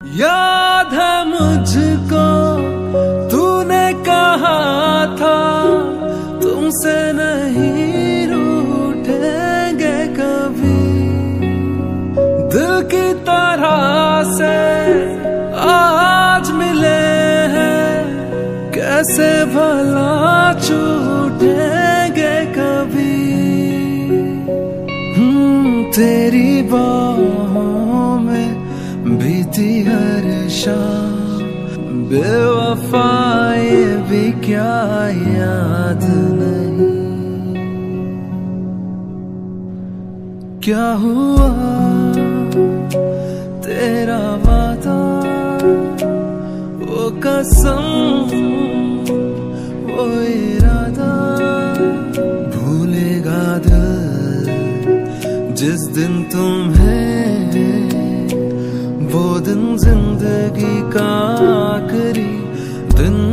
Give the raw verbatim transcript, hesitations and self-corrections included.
याद है मुझको तूने कहा था तुमसे नहीं रूठेंगे कभी। दिल की तरह से आज मिले हैं, कैसे भला छूटेंगे कभी। हम्म तेरी बाहों में बीती हर शाम, बेवफाई भी क्या याद नहीं। क्या हुआ तेरा वादा, वो कसम वो इरादा, भूलेगा दिल जिस दिन तुम्हें, वो दिन जिंदगी का आखिरी दिन